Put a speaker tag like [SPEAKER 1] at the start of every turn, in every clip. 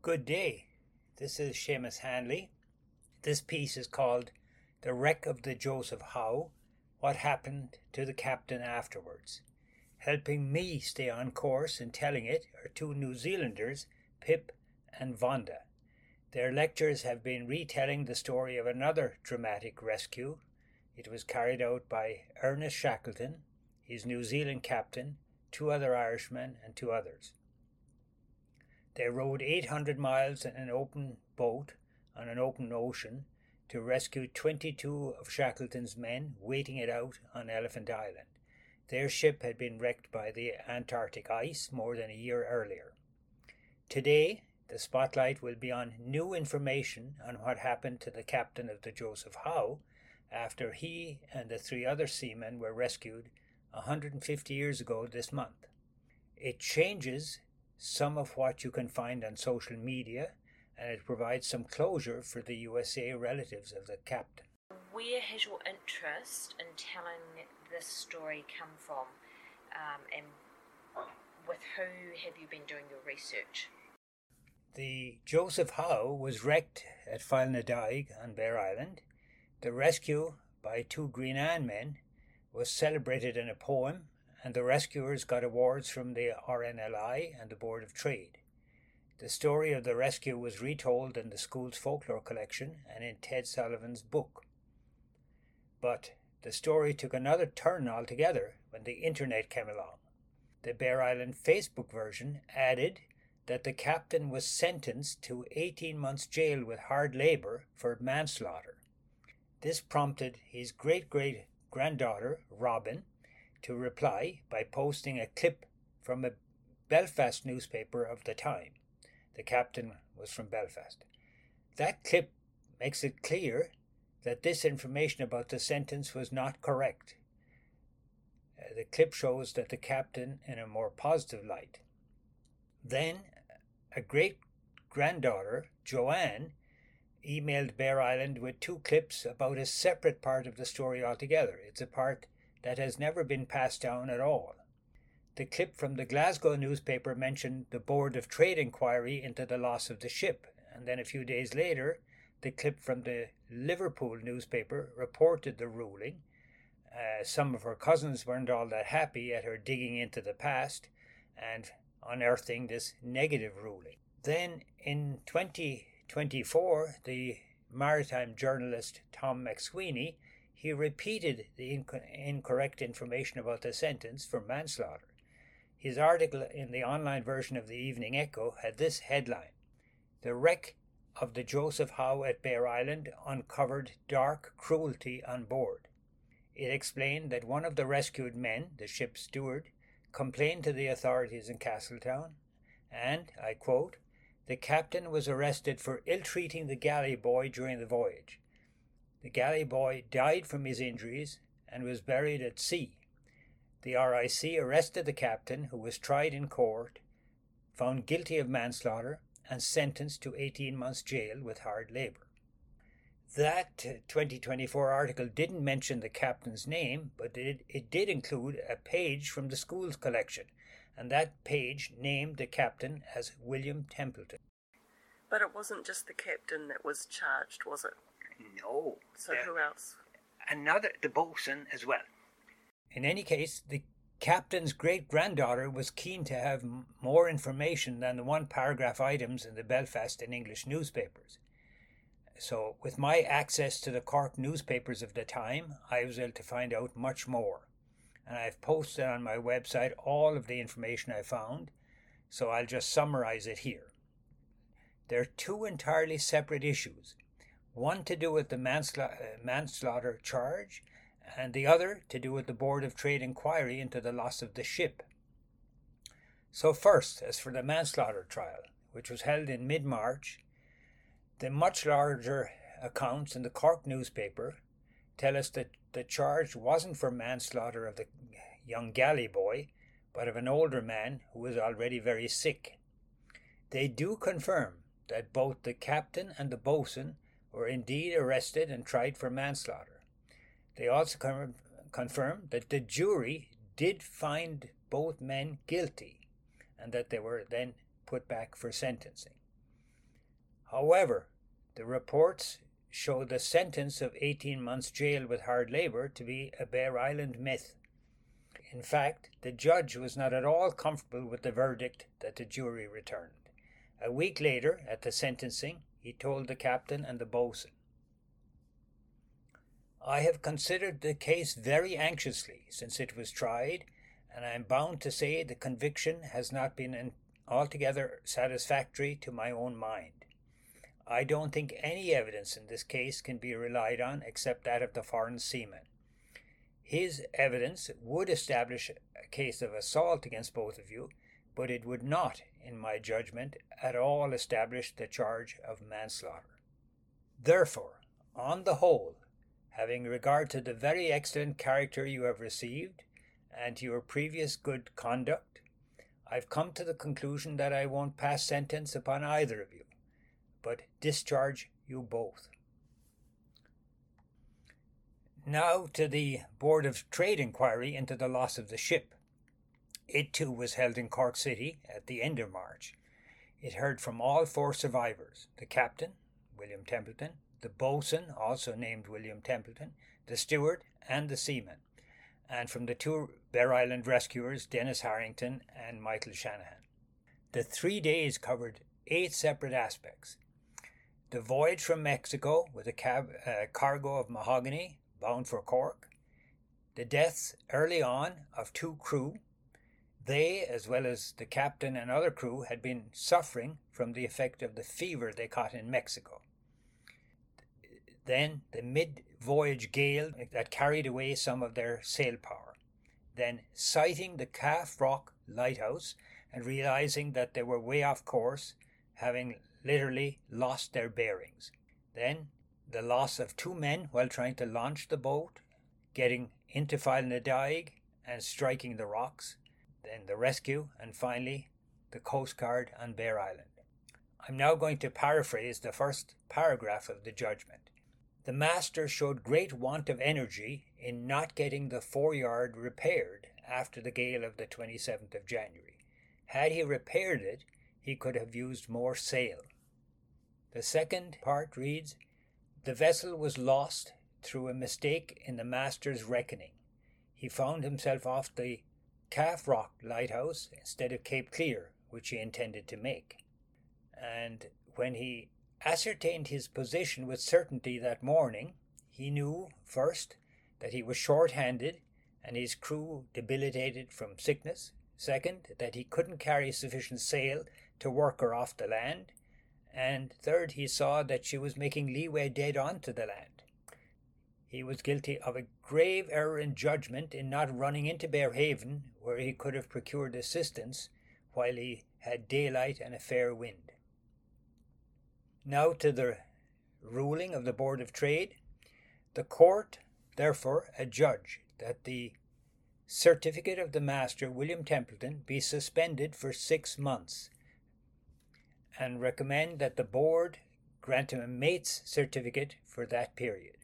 [SPEAKER 1] Good day. This is Seamus Hanley. This piece is called The Wreck of the Joseph Howe, What Happened to the Captain Afterwards. Helping me stay on course in telling it are two New Zealanders, Pip and Vonda. Their lectures have been retelling the story of another dramatic rescue. It was carried out by Ernest Shackleton, his New Zealand captain, two other Irishmen and two others. They rowed 800 miles in an open boat on an open ocean to rescue 22 of Shackleton's men waiting it out on Elephant Island. Their ship had been wrecked by the Antarctic ice more than a year earlier. Today, the spotlight will be on new information on what happened to the captain of the Joseph Howe after he and the three other seamen were rescued 150 years ago this month. It changes some of what you can find on social media, and it provides some closure for the USA relatives of the captain.
[SPEAKER 2] Where has your interest in telling this story come from, and with who have you been doing your research?
[SPEAKER 1] The Joseph Howe was wrecked at Falnadaig on Bear Island. The rescue by two Greenan men was celebrated in a poem, and the rescuers got awards from the RNLI and the Board of Trade. The story of the rescue was retold in the school's folklore collection and in Ted Sullivan's book. But the story took another turn altogether when the internet came along. The Bear Island Facebook version added that the captain was sentenced to 18 months jail with hard labour for manslaughter. This prompted his great-great-granddaughter, Robin, to reply by posting a clip from a Belfast newspaper of the time. The captain was from Belfast. That clip makes it clear that this information about the sentence was not correct. The clip shows that the captain in a more positive light. Then a great-granddaughter, Joanne, emailed Bear Island with two clips about a separate part of the story altogether. It's a part that has never been passed down at all. The clip from the Glasgow newspaper mentioned the Board of Trade inquiry into the loss of the ship, and then a few days later, the clip from the Liverpool newspaper reported the ruling. Some of her cousins weren't all that happy at her digging into the past and unearthing this negative ruling. Then in 2024, the maritime journalist Tom McSweeney, he repeated the incorrect information about the sentence for manslaughter. His article in the online version of the Evening Echo had this headline: "The wreck of the Joseph Howe at Bear Island uncovered dark cruelty on board." It explained that one of the rescued men, the ship's steward, complained to the authorities in Castletown, and, I quote, "The captain was arrested for ill-treating the galley boy during the voyage. The galley boy died from his injuries and was buried at sea. The RIC arrested the captain, who was tried in court, found guilty of manslaughter, and sentenced to 18 months jail with hard labour." That 2024 article didn't mention the captain's name, but it did include a page from the school's collection, and that page named the captain as William Templeton.
[SPEAKER 3] But it wasn't just the captain that was charged, was it?
[SPEAKER 1] No.
[SPEAKER 3] So who else?
[SPEAKER 1] The boatswain as well. In any case, the captain's great-granddaughter was keen to have more information than the one-paragraph items in the Belfast and English newspapers. So, with my access to the Cork newspapers of the time, I was able to find out much more. And I've posted on my website all of the information I found, so I'll just summarize it here. There are two entirely separate issues. One to do with the manslaughter charge, and the other to do with the Board of Trade inquiry into the loss of the ship. So first, as for the manslaughter trial, which was held in mid-March, the much larger accounts in the Cork newspaper tell us that the charge wasn't for manslaughter of the young galley boy, but of an older man who was already very sick. They do confirm that both the captain and the boatswain were indeed arrested and tried for manslaughter. They also confirmed that the jury did find both men guilty and that they were then put back for sentencing. However, the reports show the sentence of 18 months jail with hard labour to be a Bear Island myth. In fact, the judge was not at all comfortable with the verdict that the jury returned. A week later, at the sentencing, he told the captain and the boatswain, "I have considered the case very anxiously since it was tried, and I am bound to say the conviction has not been altogether satisfactory to my own mind. I don't think any evidence in this case can be relied on except that of the foreign seaman. His evidence would establish a case of assault against both of you, but it would not, in my judgment, at all establish the charge of manslaughter. Therefore, on the whole, having regard to the very excellent character you have received, and to your previous good conduct, I've come to the conclusion that I won't pass sentence upon either of you, but discharge you both." Now to the Board of Trade inquiry into the loss of the ship. It too was held in Cork City at the end of March. It heard from all 4 survivors: the captain, William Templeton, the boatswain, also named William Templeton, the steward, and the seaman, and from the 2 Bear Island rescuers, Dennis Harrington and Michael Shanahan. The 3 days covered 8 separate aspects: the voyage from Mexico with a cargo of mahogany bound for Cork, the deaths early on of 2 crew. They, as well as the captain and other crew, had been suffering from the effect of the fever they caught in Mexico. Then the mid-voyage gale that carried away some of their sail power. Then sighting the Calf Rock lighthouse and realizing that they were way off course, having literally lost their bearings. Then the loss of 2 men while trying to launch the boat, getting into Falnadygue and striking the rocks. Then the rescue, and finally the Coast Guard on Bear Island. I'm now going to paraphrase the first paragraph of the judgment. The master showed great want of energy in not getting the foreyard repaired after the gale of the 27th of January. Had he repaired it, he could have used more sail. The second part reads, "The vessel was lost through a mistake in the master's reckoning. He found himself off the Calf Rock lighthouse instead of Cape Clear, which he intended to make. And when he ascertained his position with certainty that morning, he knew, first, that he was short-handed and his crew debilitated from sickness, second, that he couldn't carry sufficient sail to work her off the land, and third, he saw that she was making leeway dead on to the land. He was guilty of a grave error in judgment in not running into Bearhaven, where he could have procured assistance while he had daylight and a fair wind." Now to the ruling of the Board of Trade. The court, therefore, adjudged that the certificate of the master, William Templeton, be suspended for 6 months, and recommend that the board grant him a mate's certificate for that period.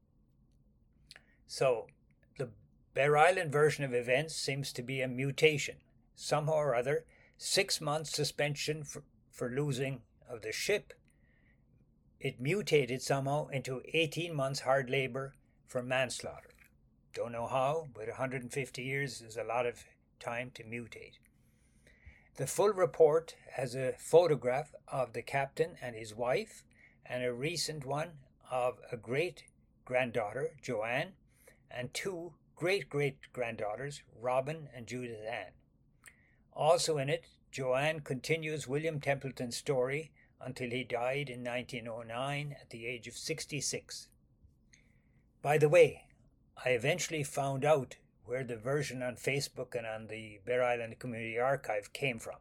[SPEAKER 1] So, the Bear Island version of events seems to be a mutation. Somehow or other, 6 months suspension for losing of the ship, it mutated somehow into 18 months hard labour for manslaughter. Don't know how, but 150 years is a lot of time to mutate. The full report has a photograph of the captain and his wife, and a recent one of a great-granddaughter, Joanne, and 2 great-great-granddaughters, Robin and Judith Ann. Also in it, Joanne continues William Templeton's story until he died in 1909 at the age of 66. By the way, I eventually found out where the version on Facebook and on the Bear Island Community Archive came from.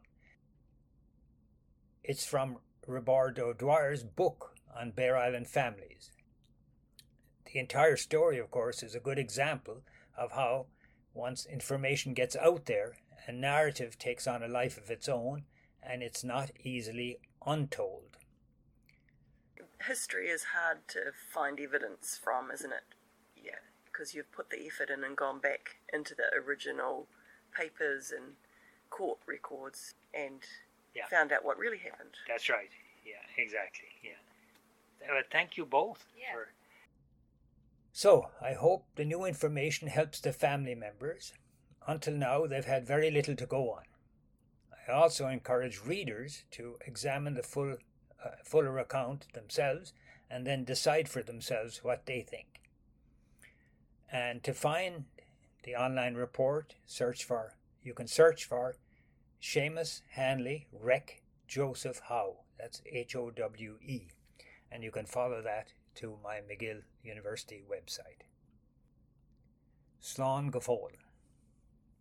[SPEAKER 1] It's from Robert O'Dwyer's book on Bear Island families. The entire story, of course, is a good example of how, once information gets out there, a narrative takes on a life of its own, and it's not easily untold.
[SPEAKER 3] History is hard to find evidence from, isn't it? Yeah, because you've put the effort in and gone back into the original papers and court records and found out what really happened.
[SPEAKER 1] That's right. exactly. Well, thank you both.
[SPEAKER 2] Yeah.
[SPEAKER 1] So, I hope the new information helps the family members. Until now, they've had very little to go on. I also encourage readers to examine the fuller account themselves and then decide for themselves what they think. And to find the online report, you can search for Seamus Hanley Wreck Joseph Howe. That's Howe. And you can follow that to my McGill University website. Slán go fóill.